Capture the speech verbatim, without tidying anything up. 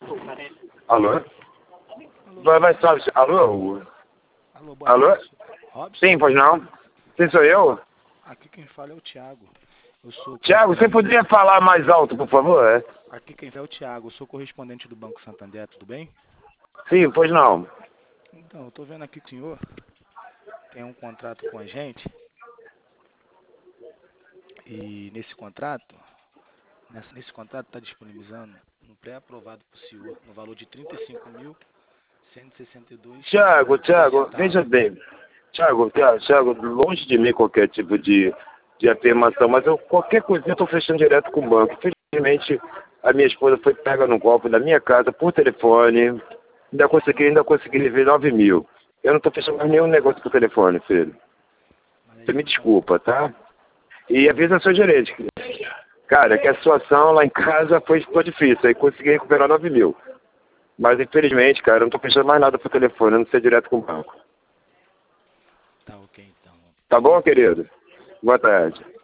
Alô? Vai, vai, sabe? Alô? Alô, boa Alô? tarde. Robson? Sim, pois não? Sim, sou eu? Aqui quem fala é o Thiago. Eu sou Tiago, você poderia falar mais alto, por favor? É? Aqui quem fala é o Thiago. Eu sou correspondente do Banco Santander, tudo bem? Sim, pois não. Então, eu tô vendo aqui que o senhor tem um contrato com a gente. E nesse contrato, nesse, nesse contrato está disponibilizando um pré-aprovado para o senhor no valor de trinta e cinco mil cento e sessenta e dois Tiago, e seis Tiago, veja centavos. bem. Tiago, Tiago, Tiago, longe de mim qualquer tipo de, de afirmação, mas eu, qualquer coisinha eu estou fechando direto com o banco. Infelizmente, a minha esposa foi pega no golpe da minha casa por telefone. Ainda consegui, ainda consegui ver nove mil. Eu não estou fechando mais nenhum negócio por telefone, filho. Mas Você me então, desculpa, tá? E avisa seu gerente. Cara, que a situação lá em casa foi, foi difícil. Aí consegui recuperar nove mil. Mas infelizmente, cara, eu não estou fechando mais nada por telefone, eu não sei direto com o banco. tá ok então. Tá bom, querido? Boa tarde.